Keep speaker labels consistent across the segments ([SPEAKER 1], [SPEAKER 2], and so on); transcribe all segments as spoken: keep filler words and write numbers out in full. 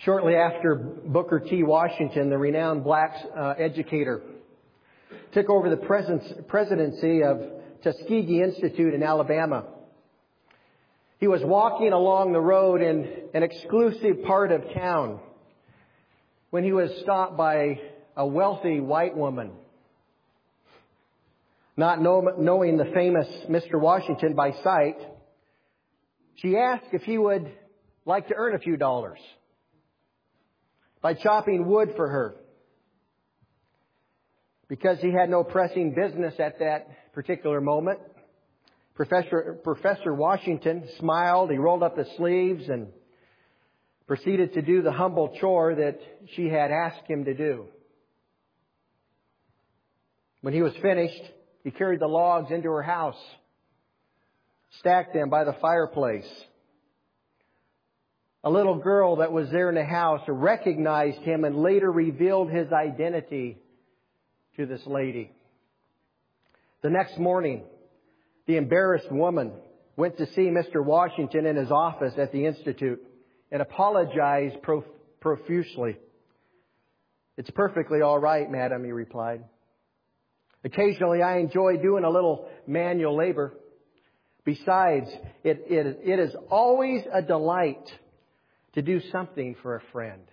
[SPEAKER 1] Shortly after Booker T. Washington, the renowned black uh, educator, took over the presence, presidency of Tuskegee Institute in Alabama, he was walking along the road in an exclusive part of town when he was stopped by a wealthy white woman. Not know, knowing the famous Mister Washington by sight, she asked if he would like to earn a few dollars by chopping wood for her. Because he had no pressing business at that particular moment, Professor, Professor Washington smiled, he rolled up his sleeves and proceeded to do the humble chore that she had asked him to do. When he was finished, he carried the logs into her house, stacked them by the fireplace. A little girl that was there in the house recognized him and later revealed his identity to this lady. The next morning, the embarrassed woman went to see Mister Washington in his office at the Institute and apologized prof- profusely. "It's perfectly all right, madam," he replied. "Occasionally I enjoy doing a little manual labor. Besides, it, it, it is always a delight to do something for a friend."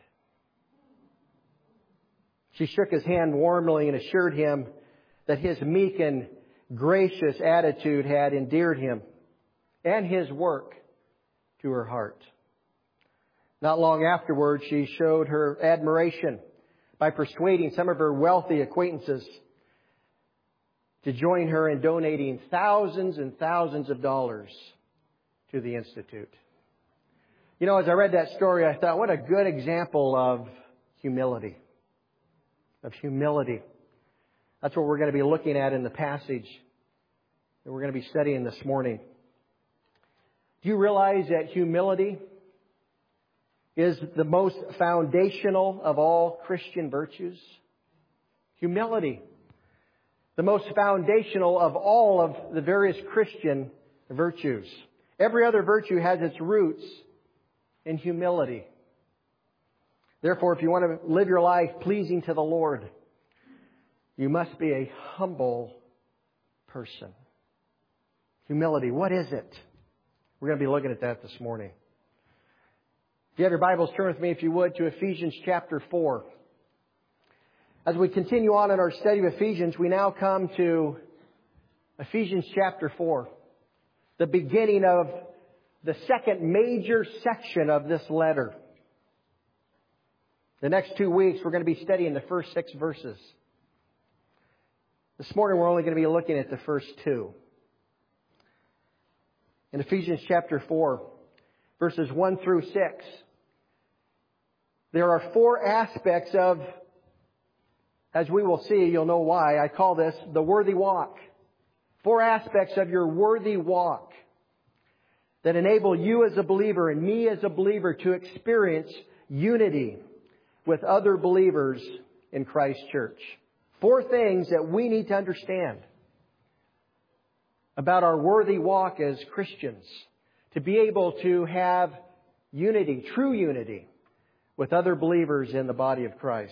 [SPEAKER 1] She shook his hand warmly and assured him that his meek and gracious attitude had endeared him and his work to her heart. Not long afterwards, she showed her admiration by persuading some of her wealthy acquaintances to join her in donating thousands and thousands of dollars to the Institute. You know, as I read that story, I thought, what a good example of humility. Of humility. That's what we're going to be looking at in the passage that we're going to be studying this morning. Do you realize that humility is the most foundational of all Christian virtues? Humility. The most foundational of all of the various Christian virtues. Every other virtue has its roots in humility. Therefore, if you want to live your life pleasing to the Lord, you must be a humble person. Humility, what is it? We're going to be looking at that this morning. If you have your Bibles, turn with me, if you would, to Ephesians chapter four. As we continue on in our study of Ephesians, we now come to Ephesians chapter four, the beginning of the second major section of this letter. The next two weeks, we're going to be studying the first six verses. This morning, we're only going to be looking at the first two. In Ephesians chapter four, verses one through six, there are four aspects of, as we will see, you'll know why, I call this the worthy walk. Four aspects of your worthy walk that enable you as a believer and me as a believer to experience unity with other believers in Christ's church. Four things that we need to understand about our worthy walk as Christians to be able to have unity, true unity, with other believers in the body of Christ.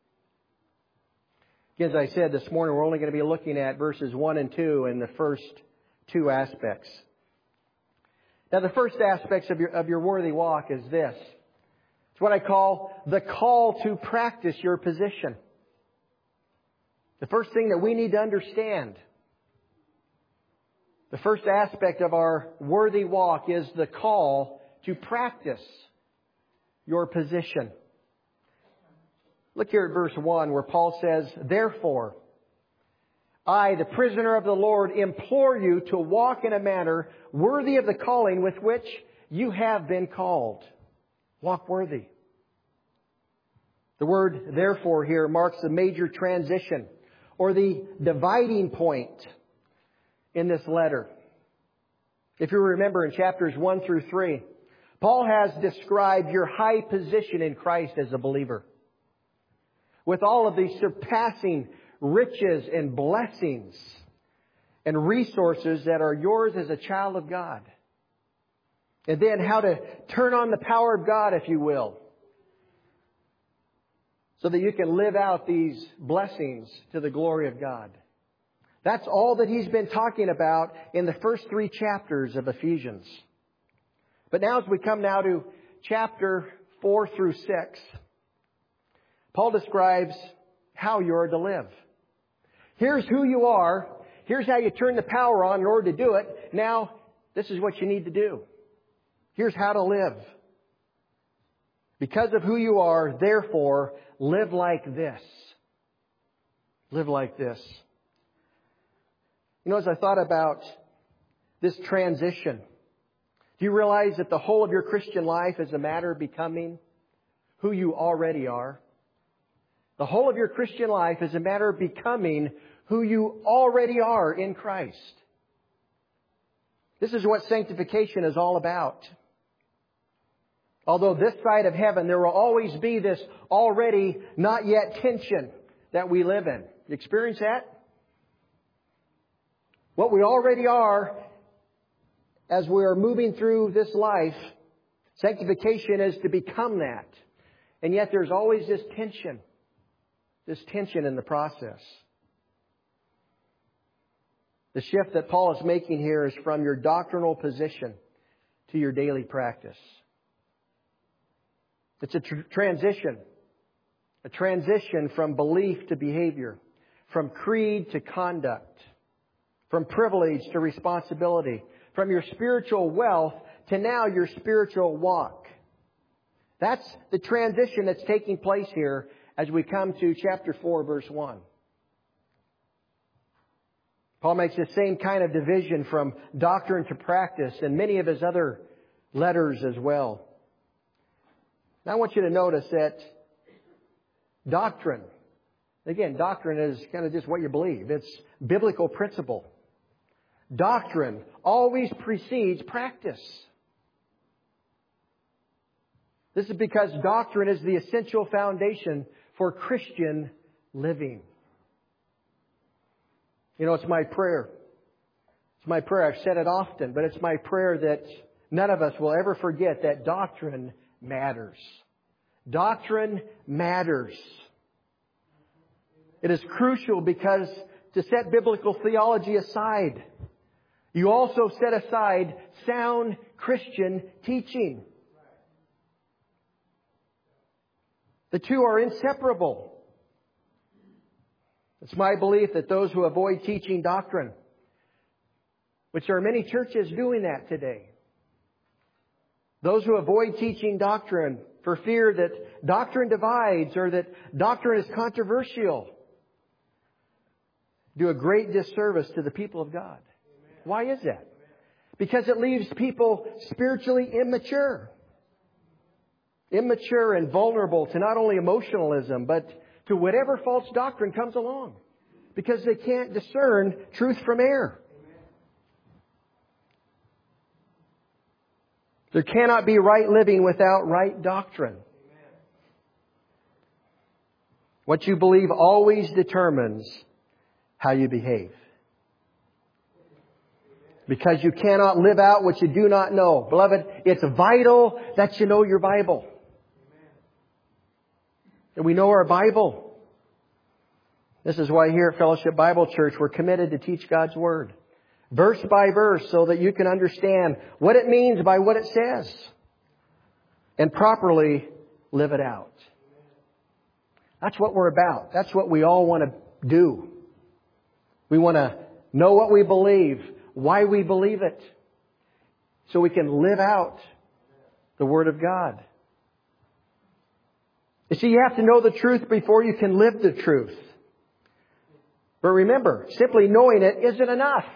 [SPEAKER 1] Again, as I said this morning, we're only going to be looking at verses one and two in the first two aspects. Now, the first aspects of your, of your worthy walk is this. It's what I call the call to practice your position. The first thing that we need to understand, the first aspect of our worthy walk is the call to practice your position. Look here at verse one where Paul says, "Therefore, I, the prisoner of the Lord, implore you to walk in a manner worthy of the calling with which you have been called." Walk worthy. The word "therefore" here marks a major transition or the dividing point in this letter. If you remember in chapters one through three, Paul has described your high position in Christ as a believer, with all of these surpassing riches and blessings and resources that are yours as a child of God. And then how to turn on the power of God, if you will, so that you can live out these blessings to the glory of God. That's all that he's been talking about in the first three chapters of Ephesians. But now as we come now to chapter four through six, Paul describes how you are to live. Here's who you are. Here's how you turn the power on in order to do it. Now, this is what you need to do. Here's how to live. Because of who you are, therefore, live like this. Live like this. You know, as I thought about this transition, do you realize that the whole of your Christian life is a matter of becoming who you already are? The whole of your Christian life is a matter of becoming who you already are in Christ. This is what sanctification is all about. Although this side of heaven, there will always be this already not yet tension that we live in. You experience that? What we already are as we are moving through this life, sanctification is to become that. And yet there's always this tension. This tension in the process. The shift that Paul is making here is from your doctrinal position to your daily practice. It's a tr- transition. A transition from belief to behavior. From creed to conduct. From privilege to responsibility. From your spiritual wealth to now your spiritual walk. That's the transition that's taking place here as we come to chapter four, verse one. Paul makes the same kind of division from doctrine to practice in many of his other letters as well. Now I want you to notice that doctrine, again, doctrine is kind of just what you believe. It's biblical principle. Doctrine always precedes practice. This is because doctrine is the essential foundation for Christian living. You know, it's my prayer. It's my prayer. I've said it often, but it's my prayer that none of us will ever forget that doctrine matters. Doctrine matters. It is crucial because to set biblical theology aside, you also set aside sound Christian teaching. The two are inseparable. It's my belief that those who avoid teaching doctrine, which there are many churches doing that today, those who avoid teaching doctrine for fear that doctrine divides or that doctrine is controversial, do a great disservice to the people of God. Why is that? Because it leaves people spiritually immature. Immature and vulnerable to not only emotionalism, but to whatever false doctrine comes along. Because they can't discern truth from error. There cannot be right living without right doctrine. What you believe always determines how you behave. Because you cannot live out what you do not know. Beloved, it's vital that you know your Bible. And we know our Bible. This is why here at Fellowship Bible Church we're committed to teach God's Word. Verse by verse so that you can understand what it means by what it says. And properly live it out. That's what we're about. That's what we all want to do. We want to know what we believe, why we believe it, so we can live out the Word of God. You see, you have to know the truth before you can live the truth. But remember, simply knowing it isn't enough.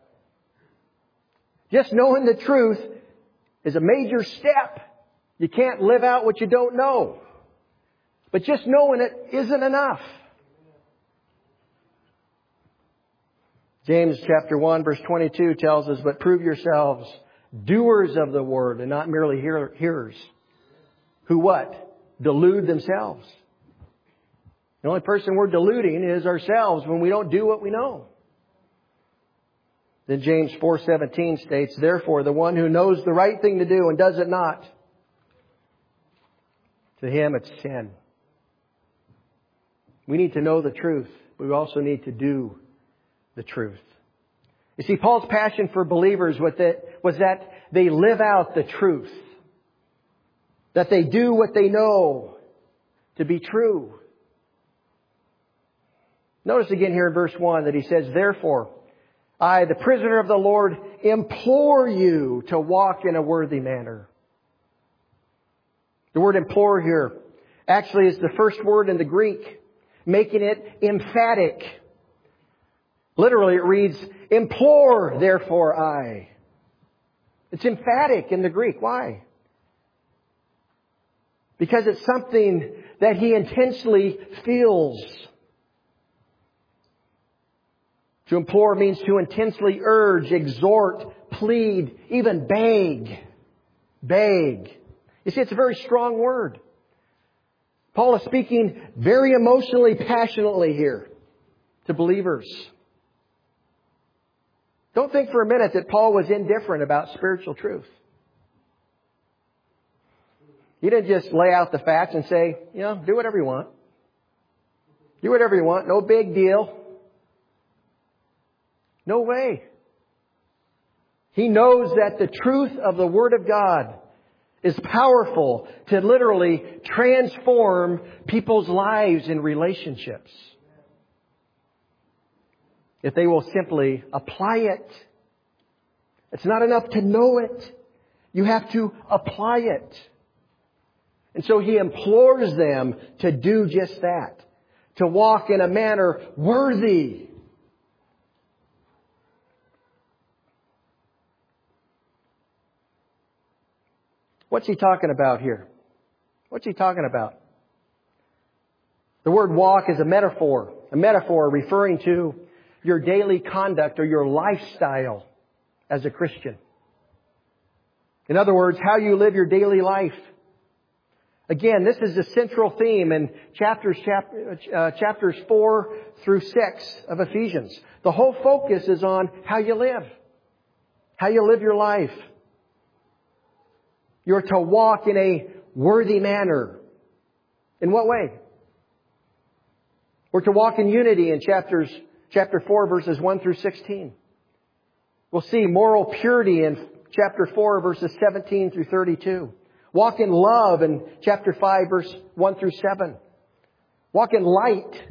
[SPEAKER 1] Just knowing the truth is a major step. You can't live out what you don't know. But just knowing it isn't enough. James chapter one verse twenty-two tells us, but prove yourselves doers of the word and not merely hear, hearers. Who what? Delude themselves. The only person we're deluding is ourselves when we don't do what we know. Then James four seventeen states, therefore the one who knows the right thing to do and does it not, to him it's sin. We need to know the truth, but we also need to do the truth. You see, Paul's passion for believers was that, was that they live out the truth. That they do what they know to be true. Notice again here in verse one that he says, therefore, I, the prisoner of the Lord, implore you to walk in a worthy manner. The word implore here actually is the first word in the Greek, making it emphatic. Literally it reads, implore, therefore I. It's emphatic in the Greek. Why? Because it's something that he intentionally feels. To implore means to intensely urge, exhort, plead, even beg. Beg. You see, it's a very strong word. Paul is speaking very emotionally, passionately here to believers. Don't think for a minute that Paul was indifferent about spiritual truth. He didn't just lay out the facts and say, you know, do whatever you want. Do whatever you want. No big deal. No way. He knows that the truth of the Word of God is powerful to literally transform people's lives and relationships. If they will simply apply it. It's not enough to know it. You have to apply it. And so he implores them to do just that. To walk in a manner worthy. What's he talking about here? What's he talking about? The word walk is a metaphor. A metaphor referring to your daily conduct or your lifestyle as a Christian. In other words, how you live your daily life. Again, this is the central theme in chapters, chap, uh, chapters four through six of Ephesians. The whole focus is on how you live. How you live your life. You're to walk in a worthy manner. In what way? We're to walk in unity in chapters, chapter four, verses one through sixteen. We'll see moral purity in chapter four, verses seventeen through thirty-two. Walk in love in chapter five, verse one through seven. Walk in light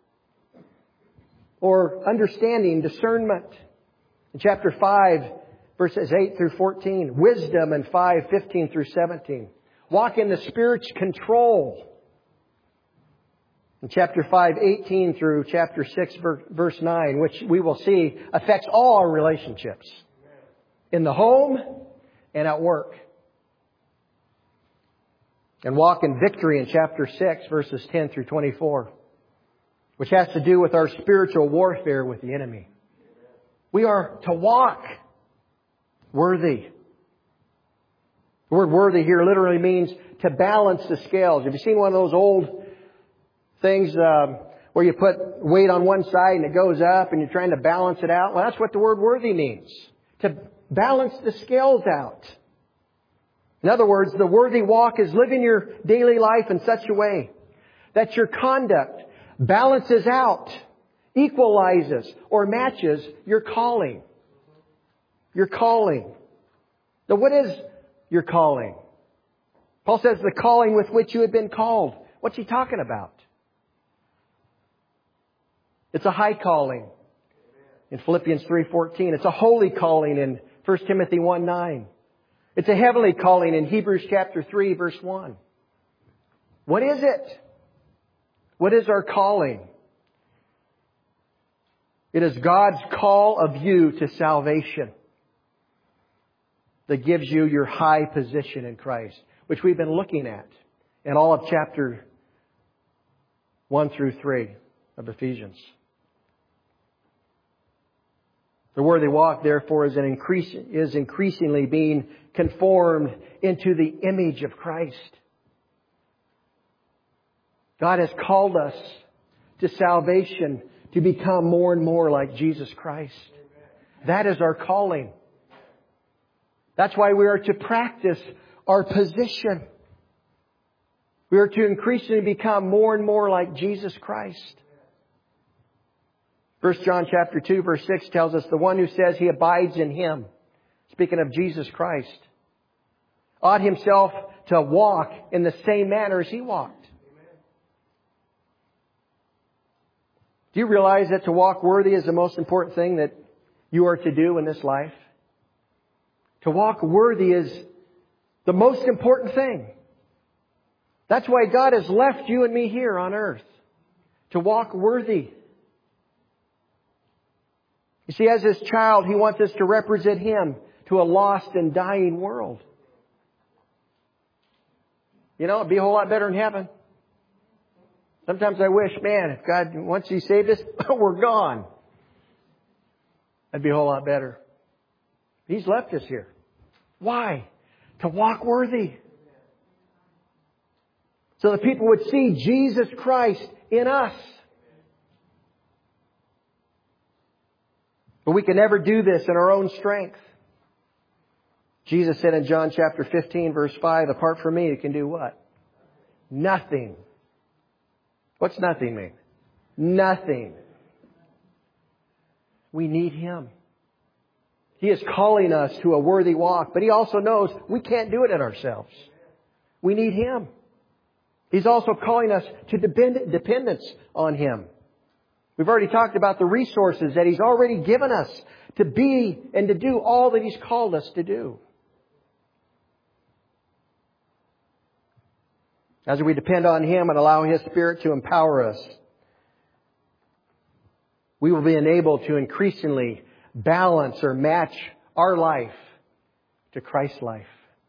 [SPEAKER 1] or understanding, discernment in chapter five, verses eight through fourteen. Wisdom in five, fifteen through seventeen. Walk in the Spirit's control in chapter five, eighteen through chapter six, verse nine, which we will see affects all our relationships. In the home and at work. And walk in victory in chapter six, verses ten through twenty-four, which has to do with our spiritual warfare with the enemy. We are to walk worthy. The word worthy here literally means to balance the scales. Have you seen one of those old things um, where you put weight on one side and it goes up and you're trying to balance it out? Well, that's what the word worthy means. To balance the scales out. In other words, the worthy walk is living your daily life in such a way that your conduct balances out, equalizes, or matches your calling. Your calling. Now, what is your calling? Paul says the calling with which you have been called. What's he talking about? It's a high calling in Philippians three fourteen. It's a holy calling in First Timothy one nine. It's a heavenly calling in Hebrews chapter three, verse one. What is it? What is our calling? It is God's call of you to salvation that gives you your high position in Christ, which we've been looking at in all of chapter one through three of Ephesians. The worthy walk, therefore, is, an increase, is increasingly being conformed into the image of Christ. God has called us to salvation to become more and more like Jesus Christ. That is our calling. That's why we are to practice our position. We are to increasingly become more and more like Jesus Christ. First John chapter two, verse six tells us the one who says he abides in Him, speaking of Jesus Christ, ought himself to walk in the same manner as He walked. Do you realize that to walk worthy is the most important thing that you are to do in this life? To walk worthy is the most important thing. That's why God has left you and me here on earth. To walk worthy. You see, as His child, He wants us to represent Him to a lost and dying world. You know, it'd be a whole lot better in heaven. Sometimes I wish, man, if God, once He saved us, we're gone. That'd be a whole lot better. He's left us here. Why? To walk worthy. So that people would see Jesus Christ in us. But we can never do this in our own strength. Jesus said in John chapter fifteen, verse five, apart from me, you can do what? Nothing. What's nothing mean? Nothing. We need Him. He is calling us to a worthy walk, but He also knows we can't do it in ourselves. We need Him. He's also calling us to depend- dependence on Him. We've already talked about the resources that He's already given us to be and to do all that He's called us to do. As we depend on Him and allow His Spirit to empower us, we will be enabled to increasingly balance or match our life to Christ's life.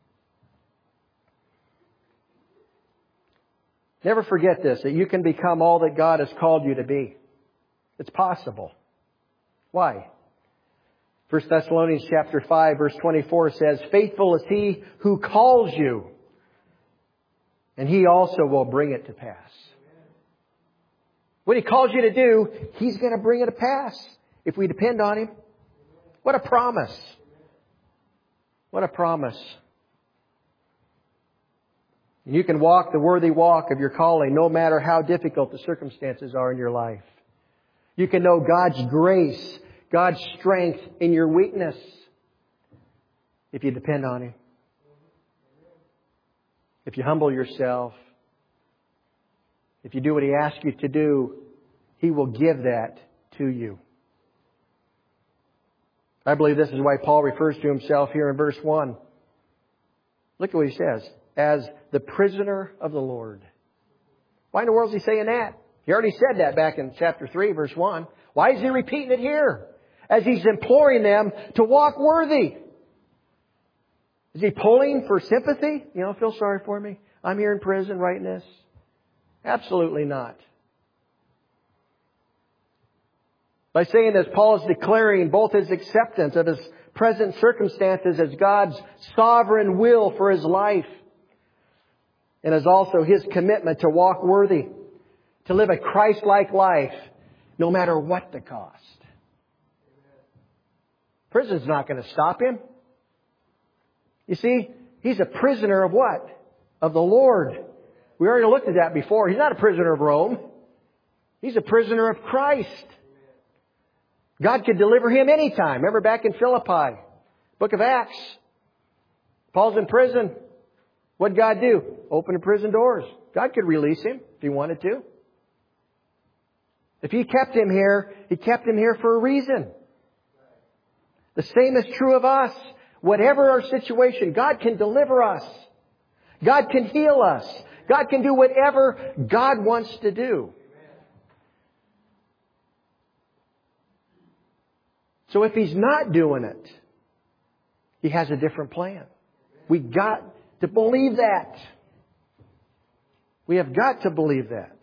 [SPEAKER 1] Never forget this, that you can become all that God has called you to be. It's possible. Why? First Thessalonians chapter five, verse twenty-four says, faithful is He who calls you, and He also will bring it to pass. What He calls you to do, He's going to bring it to pass if we depend on Him. What a promise. What a promise. You can walk the worthy walk of your calling no matter how difficult the circumstances are in your life. You can know God's grace, God's strength in your weakness if you depend on Him. If you humble yourself, if you do what He asks you to do, He will give that to you. I believe this is why Paul refers to himself here in verse one. Look at what he says. As the prisoner of the Lord. Why in the world is he saying that? He already said that back in chapter three, verse one. Why is he repeating it here? As he's imploring them to walk worthy. Is he pulling for sympathy? You know, feel sorry for me. I'm here in prison writing this. Absolutely not. By saying this, Paul is declaring both his acceptance of his present circumstances as God's sovereign will for his life, and as also his commitment to walk worthy, to live a Christ-like life, no matter what the cost. Prison's not going to stop him. You see, he's a prisoner of what? Of the Lord. We already looked at that before. He's not a prisoner of Rome. He's a prisoner of Christ. God could deliver him anytime. Remember back in Philippi, book of Acts. Paul's in prison. What'd God do? Open the prison doors. God could release him if He wanted to. If He kept him here, He kept him here for a reason. The same is true of us. Whatever our situation, God can deliver us. God can heal us. God can do whatever God wants to do. So if He's not doing it, He has a different plan. We got to believe that. We have got to believe that.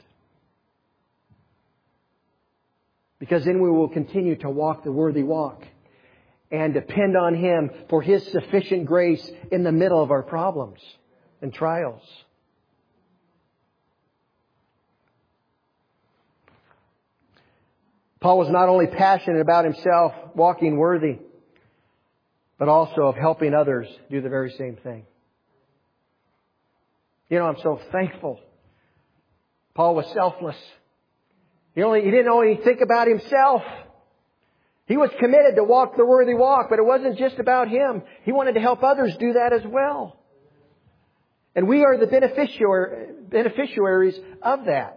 [SPEAKER 1] Because then we will continue to walk the worthy walk and depend on Him for His sufficient grace in the middle of our problems and trials. Paul was not only passionate about himself walking worthy, but also of helping others do the very same thing. You know, I'm so thankful Paul was selfless. He only, he didn't only think about himself. He was committed to walk the worthy walk, but it wasn't just about him. He wanted to help others do that as well. And we are the beneficiary, beneficiaries of that.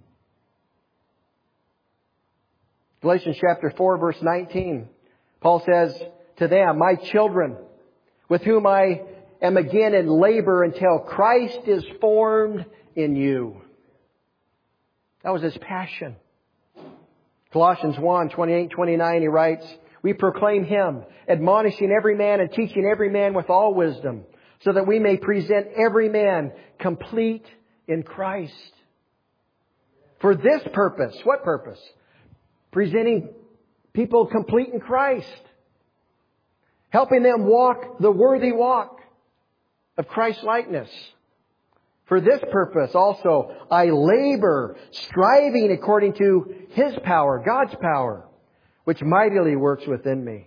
[SPEAKER 1] Galatians chapter four, verse nineteen. Paul says to them, "My children, with whom I am again in labor until Christ is formed in you." That was his passion. Colossians one, twenty-eight, twenty-nine, he writes, "We proclaim Him, admonishing every man and teaching every man with all wisdom, so that we may present every man complete in Christ." For this purpose, what purpose? Presenting people complete in Christ. Helping them walk the worthy walk of Christ-likeness. For this purpose also I labor, striving according to His power, God's power, which mightily works within me.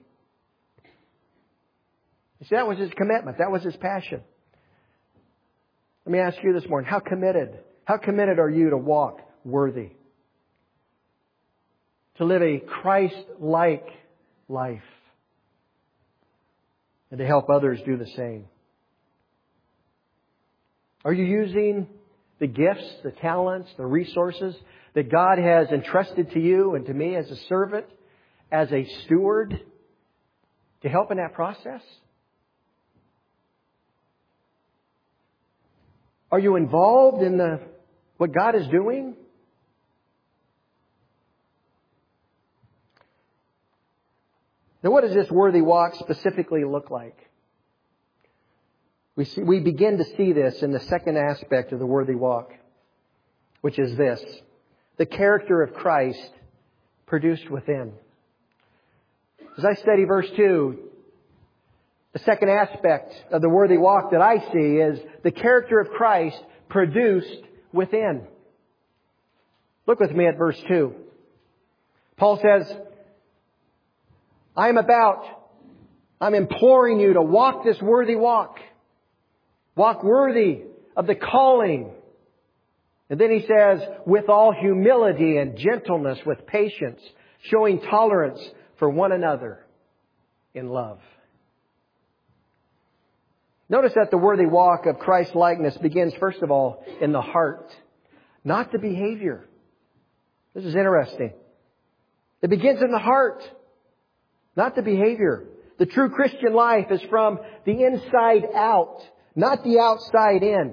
[SPEAKER 1] You see, that was his commitment. That was his passion. Let me ask you this morning, how committed, how committed are you to walk worthy? To live a Christ-like life? And to help others do the same? Are you using the gifts, the talents, the resources that God has entrusted to you and to me as a servant, as a steward, to help in that process? Are you involved in the what God is doing? Now, what does this worthy walk specifically look like? We see, we begin to see this in the second aspect of the worthy walk, which is this: the character of Christ produced within. As I study verse two, the second aspect of the worthy walk that I see is the character of Christ produced within. Look with me at verse two. Paul says, I'm about, I'm imploring you to walk this worthy walk. Walk worthy of the calling. And then he says, with all humility and gentleness, with patience, showing tolerance for one another in love. Notice that the worthy walk of Christ-likeness begins, first of all, in the heart, not the behavior. This is interesting. It begins in the heart, not the behavior. The true Christian life is from the inside out, not the outside in.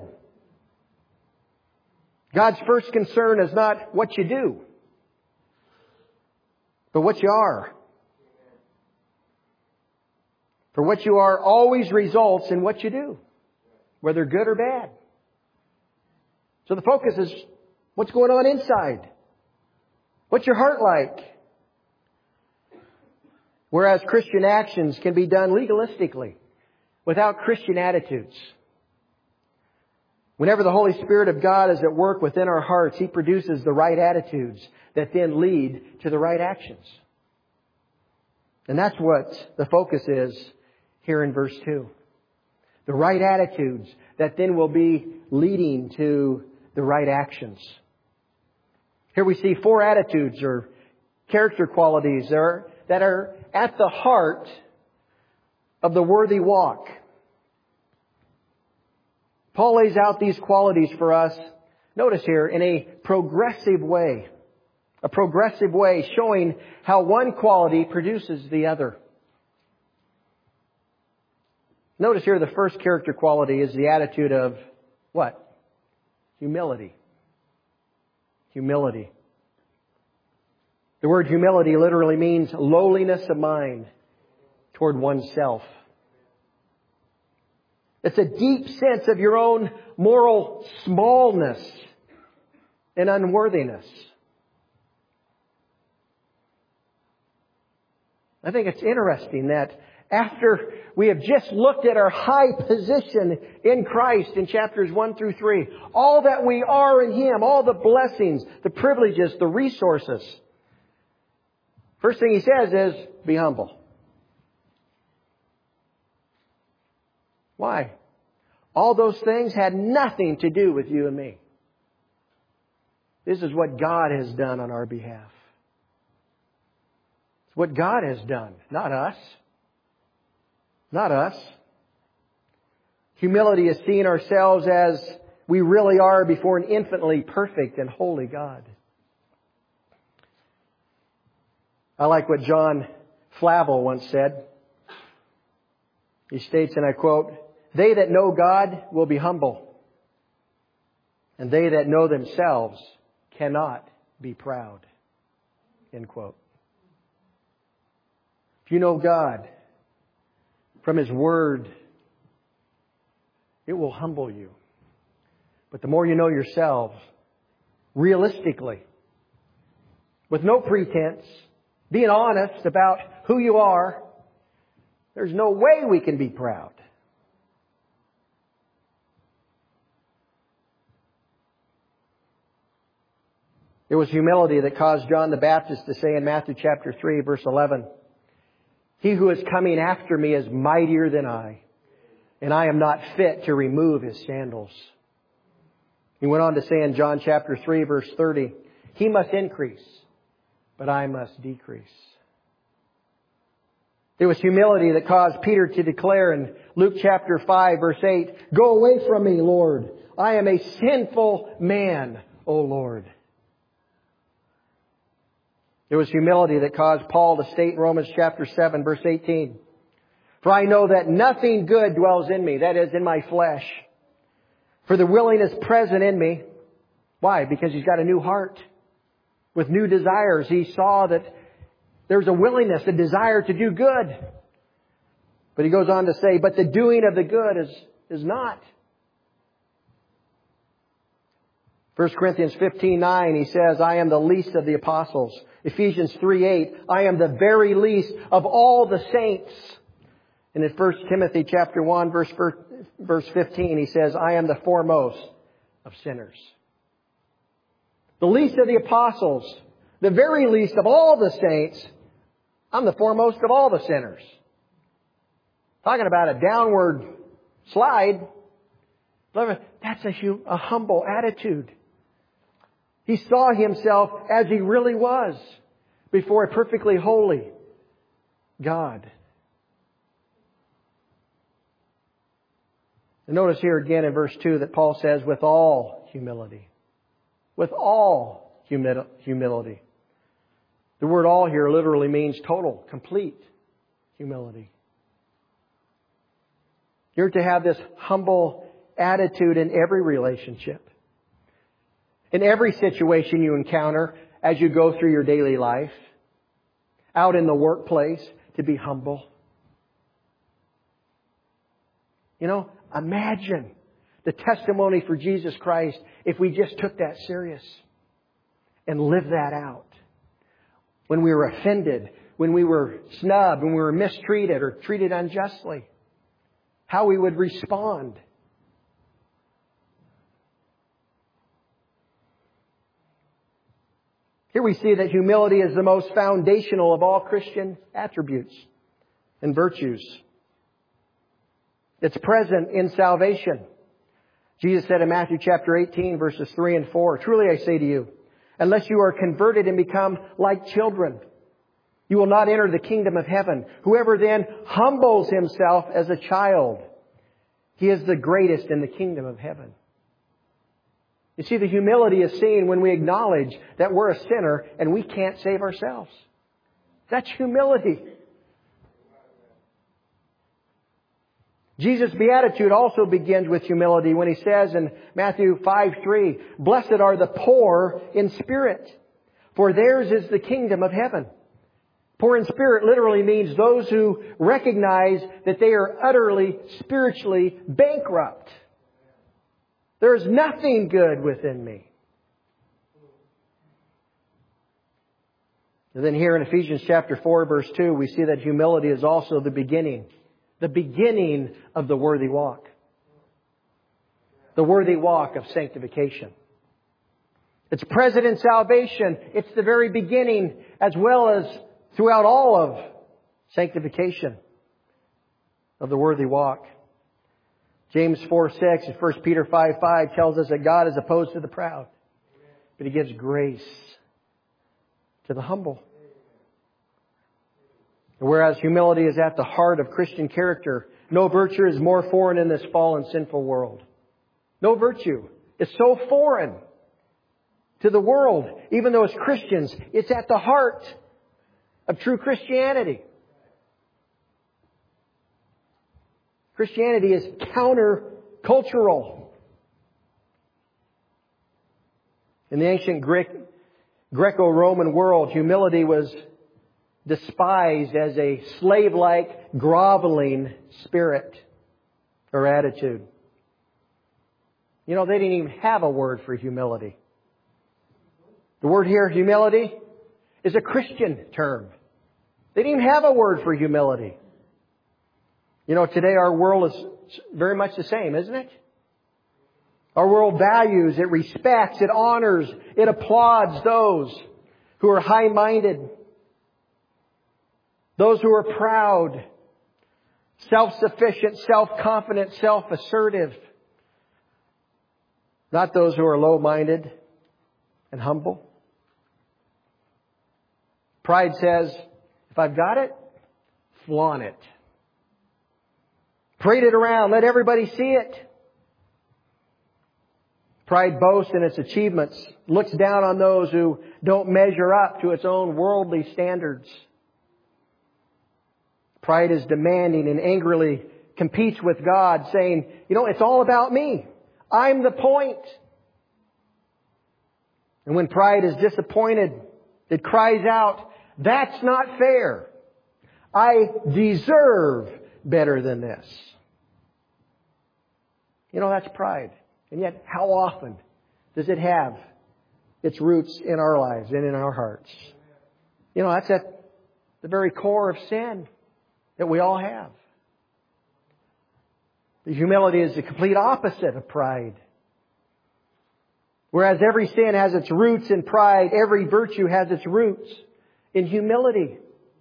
[SPEAKER 1] God's first concern is not what you do, but what you are. For what you are always results in what you do, whether good or bad. So the focus is what's going on inside. What's your heart like? Whereas Christian actions can be done legalistically, without Christian attitudes. Whenever the Holy Spirit of God is at work within our hearts, He produces the right attitudes that then lead to the right actions. And that's what the focus is here in verse two. The right attitudes that then will be leading to the right actions. Here we see four attitudes or character qualities that are, that are at the heart of the worthy walk. Paul lays out these qualities for us, notice here, in a progressive way. A progressive way showing how one quality produces the other. Notice here the first character quality is the attitude of what? Humility. Humility. The word humility literally means lowliness of mind toward oneself. It's a deep sense of your own moral smallness and unworthiness. I think it's interesting that after we have just looked at our high position in Christ in chapters one through three, all that we are in Him, all the blessings, the privileges, the resources, first thing he says is, be humble. Why? All those things had nothing to do with you and me. This is what God has done on our behalf. It's what God has done, not us. Not us. Humility is seeing ourselves as we really are before an infinitely perfect and holy God. I like what John Flavel once said. He states, and I quote, "They that know God will be humble, and they that know themselves cannot be proud." End quote. If you know God from His Word, it will humble you. But the more you know yourselves, realistically, with no pretense, being honest about who you are, there's no way we can be proud. It was humility that caused John the Baptist to say in Matthew chapter three, verse eleven, "He who is coming after me is mightier than I, and I am not fit to remove his sandals." He went on to say in John chapter three, verse thirty, "He must increase, but I must decrease." It was humility that caused Peter to declare in Luke chapter five, verse eight, "Go away from me, Lord. I am a sinful man, O Lord." It was humility that caused Paul to state in Romans chapter seven, verse eighteen, "For I know that nothing good dwells in me," that is, in my flesh. "For the willing is present in me." Why? Because he's got a new heart with new desires. He saw that there's a willingness, a desire to do good. But he goes on to say, "But the doing of the good is, is not." First Corinthians fifteen nine, he says, "I am the least of the apostles." Ephesians three eight, "I am the very least of all the saints." And in First Timothy chapter one, verse, verse fifteen, he says, "I am the foremost of sinners." The least of the apostles, the very least of all the saints, I'm the foremost of all the sinners. Talking about a downward slide. That's a, hum, a humble attitude. He saw himself as he really was before a perfectly holy God. And notice here again in verse two that Paul says, "with all humility." With all humi- humility. The word all here literally means total, complete humility. You're to have this humble attitude in every relationship. In every situation you encounter as you go through your daily life. Out in the workplace, to be humble. You know, imagine the testimony for Jesus Christ if we just took that serious and lived that out. When we were offended, when we were snubbed, when we were mistreated or treated unjustly, how we would respond. Here we see that humility is the most foundational of all Christian attributes and virtues. It's present in salvation. Jesus said in Matthew chapter eighteen, verses three and four, "Truly I say to you, unless you are converted and become like children, you will not enter the kingdom of heaven. Whoever then humbles himself as a child, he is the greatest in the kingdom of heaven." You see, the humility is seen when we acknowledge that we're a sinner and we can't save ourselves. That's humility. Jesus' beatitude also begins with humility when He says in Matthew five three, "Blessed are the poor in spirit, for theirs is the kingdom of heaven." Poor in spirit literally means those who recognize that they are utterly spiritually bankrupt. There's nothing good within me. And then here in Ephesians chapter four, verse two, we see that humility is also the beginning. The beginning of the worthy walk. The worthy walk of sanctification. It's present in salvation. It's the very beginning as well as throughout all of sanctification of the worthy walk. James four six and First Peter five five tells us that God is opposed to the proud, but He gives grace to the humble. Whereas humility is at the heart of Christian character, no virtue is more foreign in this fallen, sinful world. No virtue is so foreign to the world, even though as Christians, it's at the heart of true Christianity. Christianity is counter-cultural. In the ancient Greek, Greco-Roman world, humility was despised as a slave-like, groveling spirit or attitude. You know, they didn't even have a word for humility. The word here, humility, is a Christian term. They didn't even have a word for humility. You know, today our world is very much the same, isn't it? Our world values, it respects, it honors, it applauds those who are high-minded, those who are proud, self-sufficient, self-confident, self-assertive. Not those who are low-minded and humble. Pride says, if I've got it, flaunt it. Parade it around. Let everybody see it. Pride boasts in its achievements, looks down on those who don't measure up to its own worldly standards. Pride is demanding and angrily competes with God, saying, you know, it's all about me. I'm the point. And when pride is disappointed, it cries out, that's not fair. I deserve better than this. You know, that's pride. And yet, how often does it have its roots in our lives and in our hearts? You know, that's at the very core of sin that we all have. The humility is the complete opposite of pride. Whereas every sin has its roots in pride, every virtue has its roots in humility.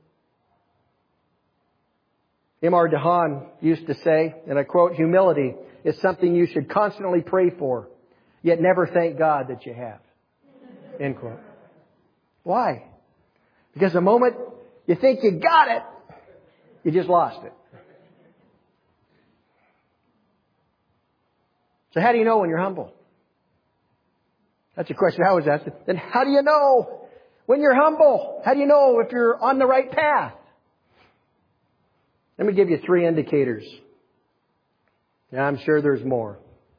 [SPEAKER 1] M R DeHaan used to say, and I quote, humility is something you should constantly pray for, yet never thank God that you have. End quote. Why? Because the moment you think you got it, you just lost it. So how do you know when you're humble? That's a question I was asked. Then how do you know when you're humble? How do you know if you're on the right path? Let me give you three indicators. Now, I'm sure there's more.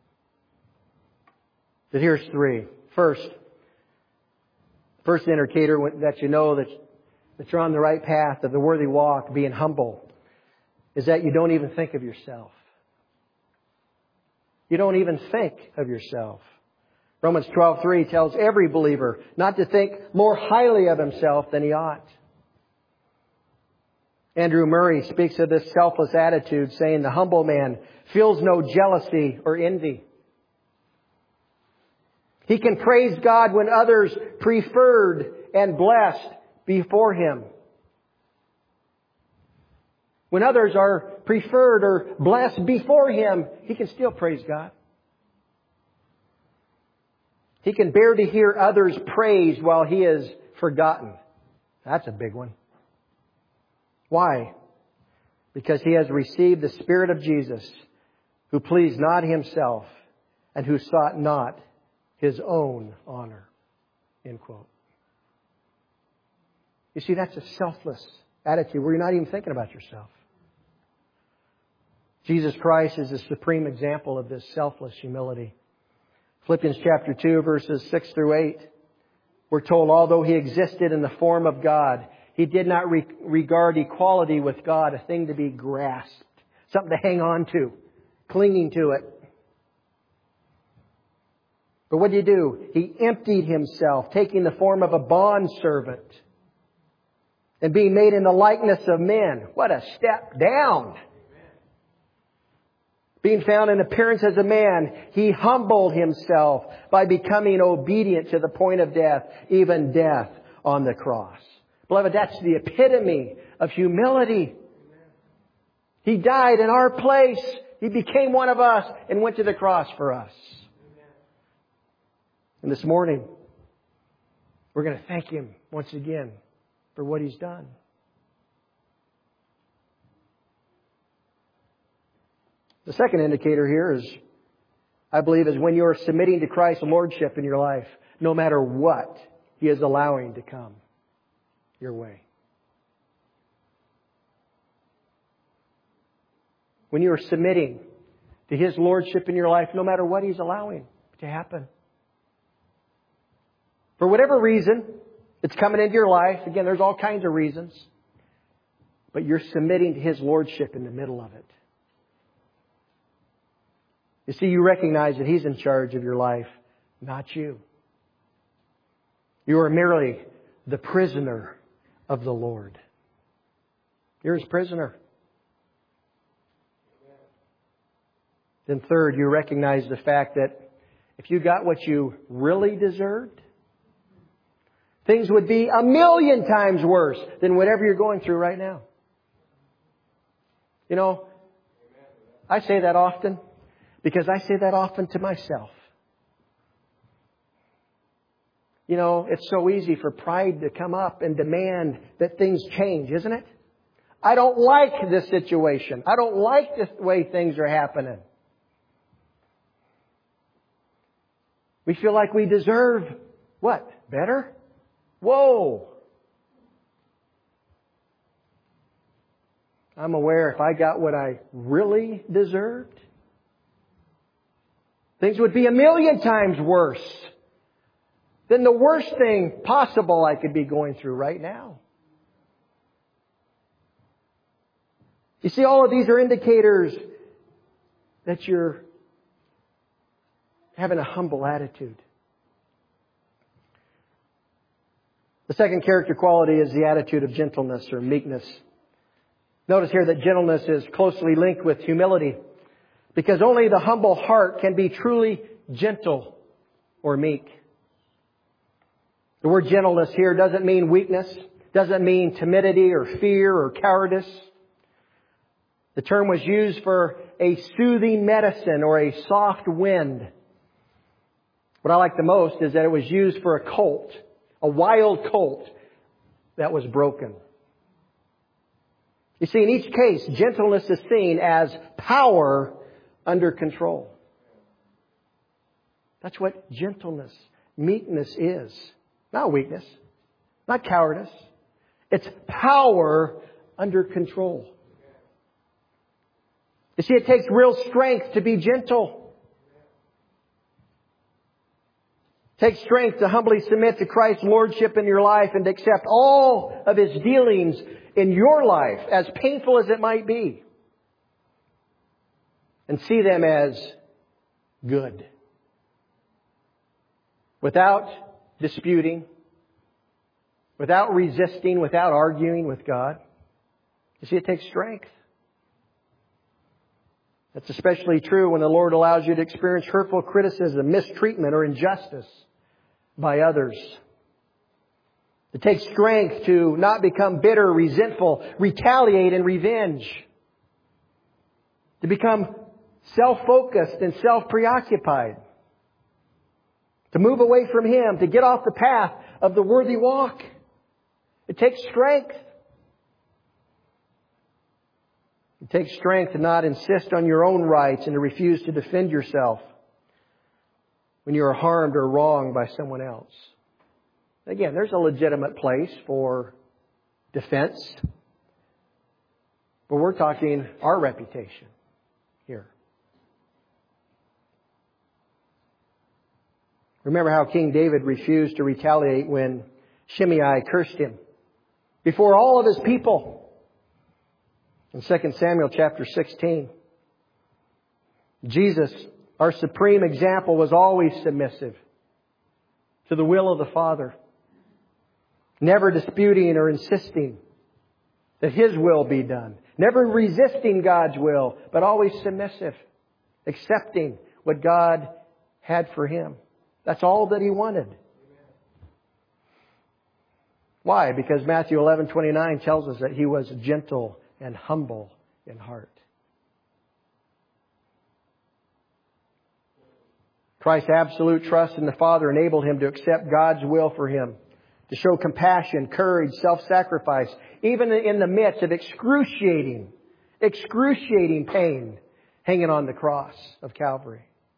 [SPEAKER 1] But here's three. First, first indicator that you know that, that you're on the right path of the worthy walk, being humble, is that you don't even think of yourself. You don't even think of yourself. Romans twelve three tells every believer not to think more highly of himself than he ought. Andrew Murray speaks of this selfless attitude, saying the humble man feels no jealousy or envy. He can praise God when others preferred and blessed before him. When others are preferred or blessed before him, he can still praise God. He can bear to hear others praised while he is forgotten. That's a big one. Why? Because he has received the Spirit of Jesus, who pleased not himself and who sought not his own honor. End quote. You see, that's a selfless attitude where you're not even thinking about yourself. Jesus Christ is the supreme example of this selfless humility. Philippians chapter two, verses six through eight, we're told, although he existed in the form of God, he did not re- regard equality with God a thing to be grasped, something to hang on to, clinging to it. But what did he do? He emptied himself, taking the form of a bondservant and being made in the likeness of men. What a step down! Being found in appearance as a man, he humbled himself by becoming obedient to the point of death, even death on the cross. Beloved, that's the epitome of humility. He died in our place. He became one of us and went to the cross for us. And this morning, we're going to thank Him once again for what He's done. The second indicator here is, I believe, is when you're submitting to Christ's lordship in your life, no matter what He is allowing to come your way. When you are submitting to His lordship in your life, no matter what He's allowing to happen. For whatever reason it's coming into your life, again, there's all kinds of reasons, but you're submitting to His lordship in the middle of it. You see, you recognize that He's in charge of your life, not you. You are merely the prisoner of the Lord. You're His prisoner. Then third, you recognize the fact that if you got what you really deserved, things would be a million times worse than whatever you're going through right now. You know, I say that often because I say that often to myself. You know, it's so easy for pride to come up and demand that things change, isn't it? I don't like this situation. I don't like the way things are happening. We feel like we deserve what? Better? Whoa! I'm aware if I got what I really deserved, things would be a million times worse than the worst thing possible I could be going through right now. You see, all of these are indicators that you're having a humble attitude. The second character quality is the attitude of gentleness or meekness. Notice here that gentleness is closely linked with humility, because only the humble heart can be truly gentle or meek. The word gentleness here doesn't mean weakness, doesn't mean timidity or fear or cowardice. The term was used for a soothing medicine or a soft wind. What I like the most is that it was used for a colt, a wild colt that was broken. You see, in each case, gentleness is seen as power under control. That's what gentleness, meekness is. Not weakness, not cowardice. It's power under control. You see, it takes real strength to be gentle. It takes strength to humbly submit to Christ's lordship in your life and to accept all of His dealings in your life, as painful as it might be, and see them as good. Without disputing, without resisting, without arguing with God. You see, it takes strength. That's especially true when the Lord allows you to experience hurtful criticism, mistreatment, or injustice by others. It takes strength to not become bitter, resentful, retaliate, and revenge. To become self-focused and self-preoccupied. To move away from Him, to get off the path of the worthy walk. It takes strength. It takes strength to not insist on your own rights and to refuse to defend yourself when you are harmed or wronged by someone else. Again, there's a legitimate place for defense, but we're talking our reputation here. Remember how King David refused to retaliate when Shimei cursed him before all of his people. In Second Samuel chapter sixteen, Jesus, our supreme example, was always submissive to the will of the Father, never disputing or insisting that His will be done, never resisting God's will, but always submissive, accepting what God had for Him. That's all that He wanted. Why? Because Matthew eleven twenty-nine tells us that He was gentle and humble in heart. Christ's absolute trust in the Father enabled Him to accept God's will for Him to show compassion, courage, self-sacrifice, even in the midst of excruciating, excruciating pain hanging on the cross of Calvary.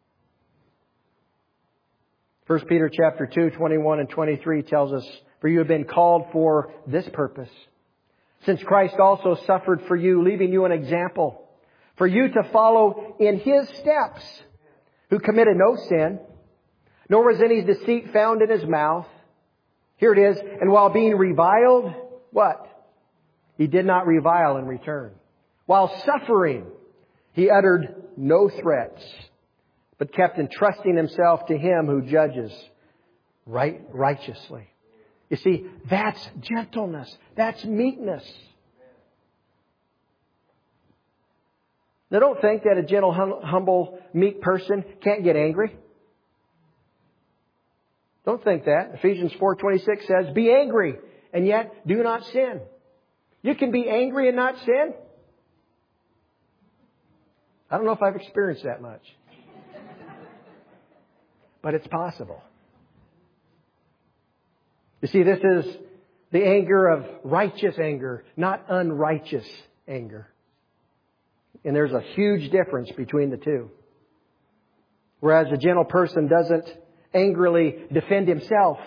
[SPEAKER 1] First Peter chapter two, twenty-one and twenty-three tells us, "For you have been called for this purpose, since Christ also suffered for you, leaving you an example, for you to follow in His steps, who committed no sin, nor was any deceit found in His mouth." Here it is. "And while being reviled," what? "He did not revile in return. While suffering, He uttered no threats, but kept entrusting Himself to Him who judges right, righteously." You see, that's gentleness. That's meekness. Now don't think that a gentle, hum- humble, meek person can't get angry. Don't think that. Ephesians four twenty-six says, "Be angry, and yet do not sin." You can be angry and not sin. I don't know if I've experienced that much. But it's possible. You see, this is the anger of righteous anger, not unrighteous anger. And there's a huge difference between the two. Whereas a gentle person doesn't angrily defend himself.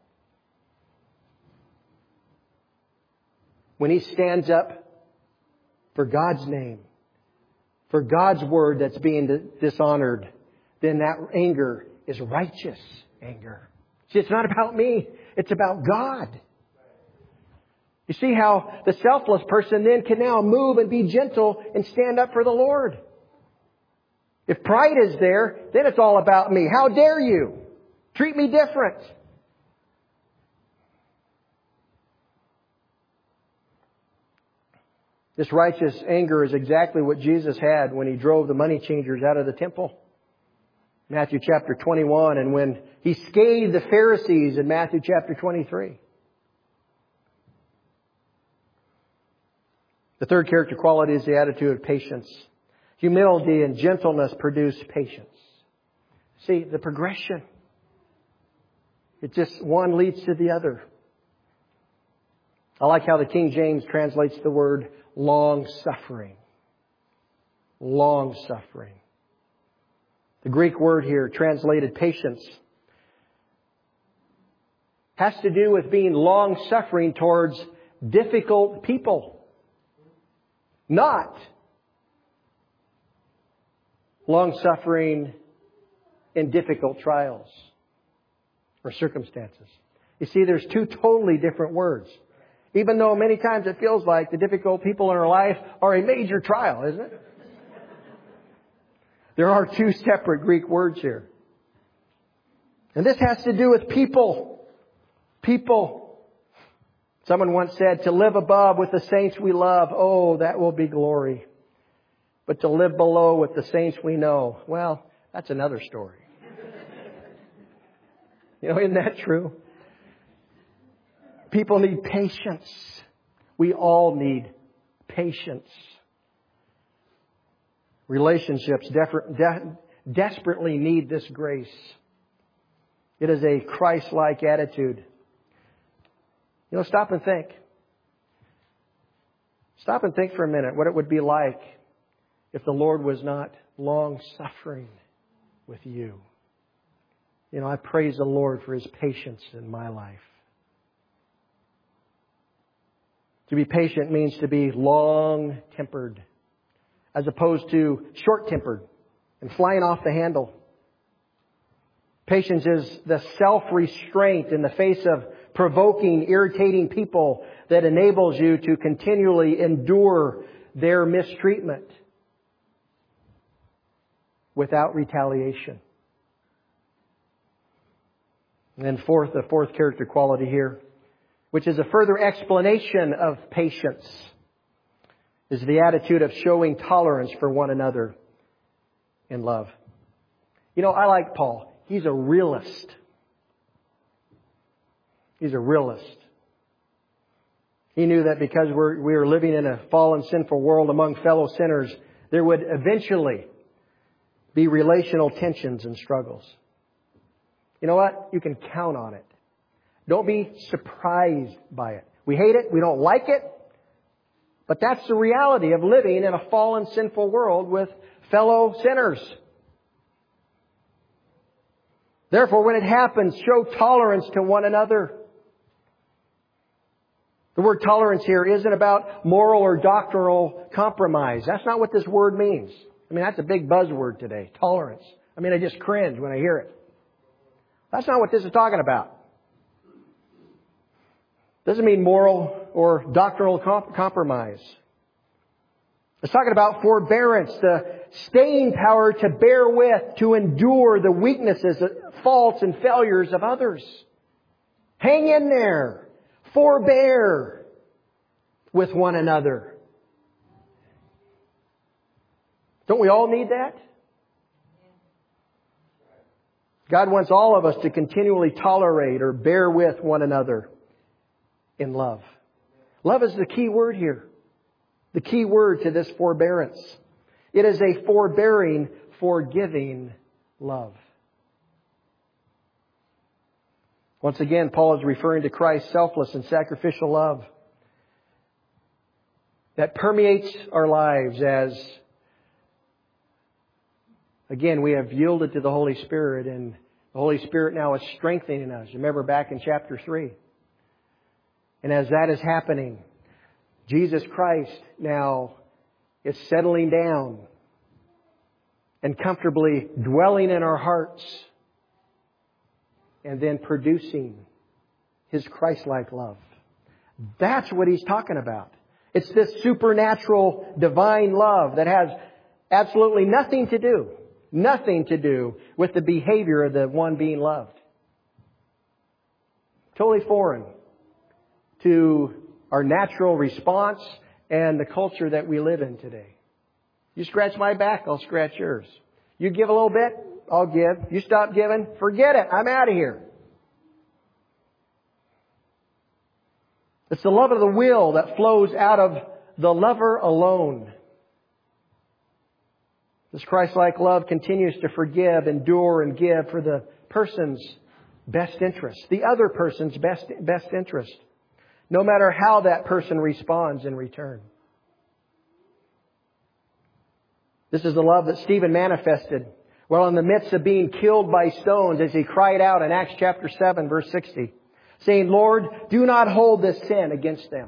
[SPEAKER 1] When he stands up for God's name, for God's word that's being dishonored, then that anger is righteous anger. See, it's not about me. It's about God. You see how the selfless person then can now move and be gentle and stand up for the Lord. If pride is there, then it's all about me. How dare you treat me different? This righteous anger is exactly what Jesus had when He drove the money changers out of the temple. Matthew chapter twenty-one, and when He scathed the Pharisees in Matthew chapter twenty-three. The third character quality is the attitude of patience. Humility and gentleness produce patience. See, the progression. It just, one leads to the other. I like how the King James translates the word long-suffering. Long-suffering. The Greek word here, translated patience, has to do with being long-suffering towards difficult people. Not long-suffering in difficult trials or circumstances. You see, there's two totally different words. Even though many times it feels like the difficult people in our life are a major trial, isn't it? There are two separate Greek words here. And this has to do with people. People. Someone once said, to live above with the saints we love, oh, that will be glory. But to live below with the saints we know, well, that's another story. You know, isn't that true? People need patience. We all need patience. Relationships de- de- desperately need this grace. It is a Christ-like attitude. You know, stop and think. Stop and think for a minute what it would be like if the Lord was not long-suffering with you. You know, I praise the Lord for His patience in my life. To be patient means to be long-tempered, as opposed to short-tempered and flying off the handle. Patience is the self-restraint in the face of provoking, irritating people that enables you to continually endure their mistreatment without retaliation. And then fourth, the fourth character quality here, which is a further explanation of patience, is the attitude of showing tolerance for one another in love. You know, I like Paul. He's a realist. He's a realist. He knew that because we're, we are living in a fallen, sinful world among fellow sinners, there would eventually be relational tensions and struggles. You know what? You can count on it. Don't be surprised by it. We hate it. We don't like it. But that's the reality of living in a fallen, sinful world with fellow sinners. Therefore, when it happens, show tolerance to one another. The word tolerance here isn't about moral or doctrinal compromise. That's not what this word means. I mean, that's a big buzzword today, tolerance. I mean, I just cringe when I hear it. That's not what this is talking about. Doesn't mean moral or doctrinal comp- compromise. It's talking about forbearance, the staying power to bear with, to endure the weaknesses, faults, and failures of others. Hang in there. Forbear with one another. Don't we all need that? God wants all of us to continually tolerate or bear with one another in love. Love is the key word here. The key word to this forbearance. It is a forbearing, forgiving love. Once again, Paul is referring to Christ's selfless and sacrificial love that permeates our lives as, again, we have yielded to the Holy Spirit, and the Holy Spirit now is strengthening us. Remember back in chapter three. And as that is happening, Jesus Christ now is settling down and comfortably dwelling in our hearts, and then producing His Christ-like love. That's what he's talking about. It's this supernatural, divine love that has absolutely nothing to do, nothing to do with the behavior of the one being loved. Totally foreign to our natural response and the culture that we live in today. You scratch my back, I'll scratch yours. You give a little bit, I'll give. You stop giving, forget it. I'm out of here. It's the love of the will that flows out of the lover alone. This Christ-like love continues to forgive, endure, and give for the person's best interest, the other person's best, best interest, no matter how that person responds in return. This is the love that Stephen manifested while in the midst of being killed by stones as he cried out in Acts chapter seven, verse sixty, saying, Lord, do not hold this sin against them.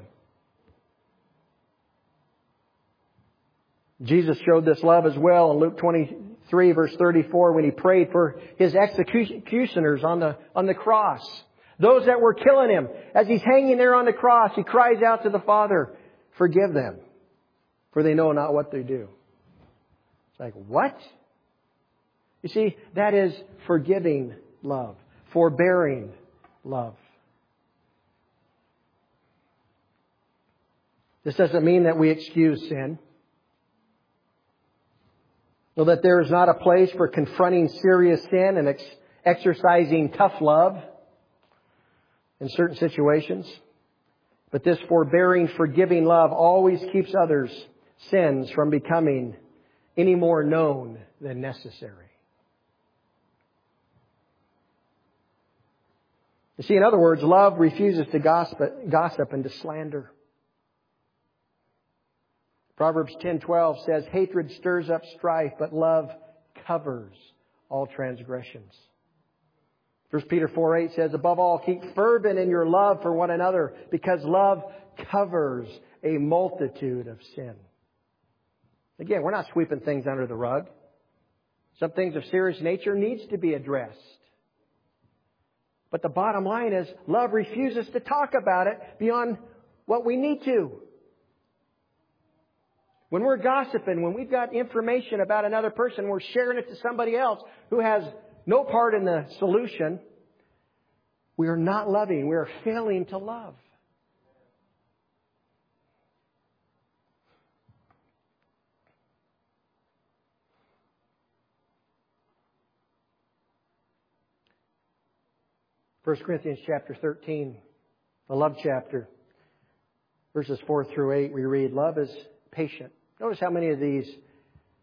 [SPEAKER 1] Jesus showed this love as well in Luke twenty-three, verse thirty-four, when He prayed for His executioners on the, on the cross. Those that were killing Him. As He's hanging there on the cross, He cries out to the Father, forgive them, for they know not what they do. It's like, what? You see, that is forgiving love, forbearing love. This doesn't mean that we excuse sin, or that there is not a place for confronting serious sin and ex- exercising tough love in certain situations. But this forbearing, forgiving love always keeps others' sins from becoming any more known than necessary. You see, in other words, love refuses to gossip, gossip and to slander. Proverbs ten twelve says, hatred stirs up strife, but love covers all transgressions. First Peter four eight says, above all, keep fervent in your love for one another, because love covers a multitude of sin. Again, we're not sweeping things under the rug. Some things of serious nature needs to be addressed. But the bottom line is, love refuses to talk about it beyond what we need to. When we're gossiping, when we've got information about another person, we're sharing it to somebody else who has no part in the solution, we are not loving. We are failing to love. First Corinthians chapter thirteen, the love chapter, verses four through eight, we read, love is patient. Notice how many of these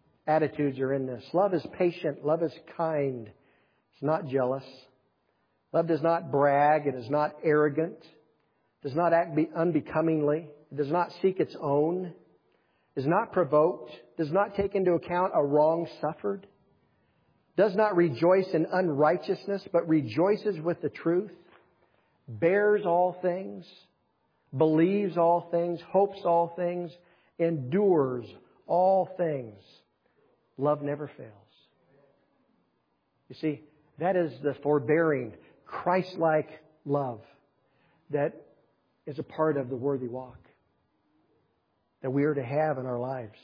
[SPEAKER 1] attitudes are in this. Love is patient. Love is kind. It's not jealous. Love does not brag. It is not arrogant. It does not act unbecomingly. It does not seek its own. It is not provoked. It does not take into account a wrong suffered. It does not rejoice in unrighteousness, but rejoices with the truth. Bears all things. Believes all things. Hopes all things. Endures all things. Love never fails. You see, that is the forbearing, Christ-like love that is a part of the worthy walk that we are to have in our lives.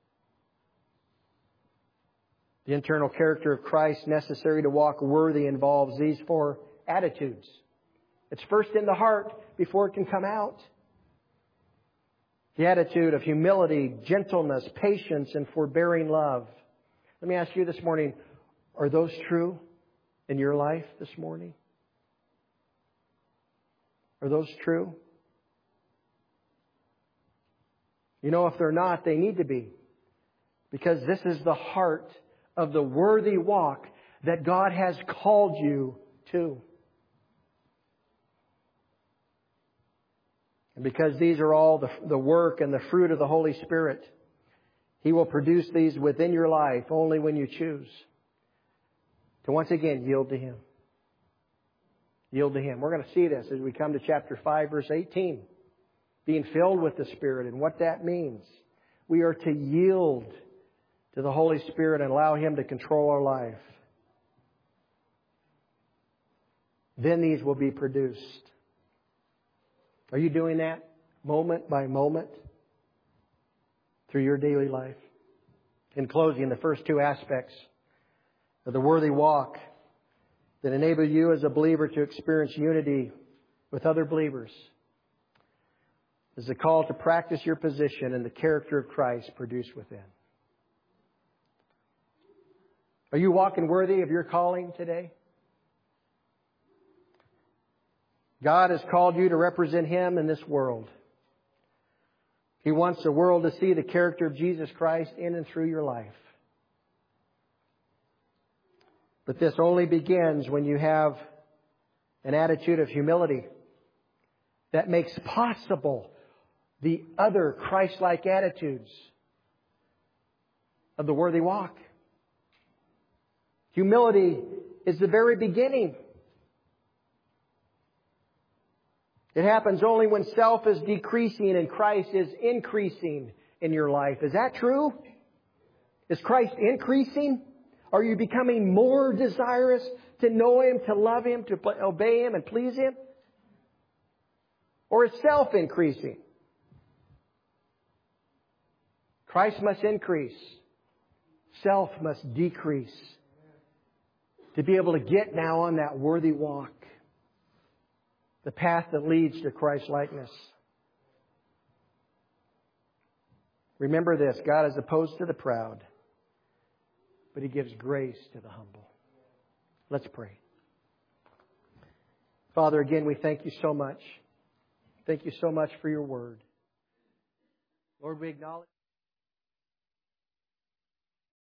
[SPEAKER 1] The internal character of Christ necessary to walk worthy involves these four attitudes. It's first in the heart before it can come out. The attitude of humility, gentleness, patience, and forbearing love. Let me ask you this morning, are those true in your life this morning? Are those true? You know, if they're not, they need to be. Because this is the heart of the worthy walk that God has called you to. And because these are all the, the work and the fruit of the Holy Spirit, He will produce these within your life only when you choose to once again yield to Him. Yield to Him. We're going to see this as we come to chapter five, verse eighteen. Being filled with the Spirit and what that means. We are to yield to the Holy Spirit and allow Him to control our life. Then these will be produced. Are you doing that moment by moment through your daily life? In closing, the first two aspects of the worthy walk that enable you as a believer to experience unity with other believers is the call to practice your position and the character of Christ produced within. Are you walking worthy of your calling today? God has called you to represent Him in this world. He wants the world to see the character of Jesus Christ in and through your life. But this only begins when you have an attitude of humility that makes possible the other Christ-like attitudes of the worthy walk. Humility is the very beginning. It happens only when self is decreasing and Christ is increasing in your life. Is that true? Is Christ increasing? Are you becoming more desirous to know Him, to love Him, to obey Him and please Him? Or is self increasing? Christ must increase. Self must decrease. To be able to get now on that worthy walk. The path that leads to Christ-likeness. Remember this, God is opposed to the proud, but He gives grace to the humble. Let's pray. Father, again, we thank You so much. Thank You so much for Your word. Lord, we acknowledge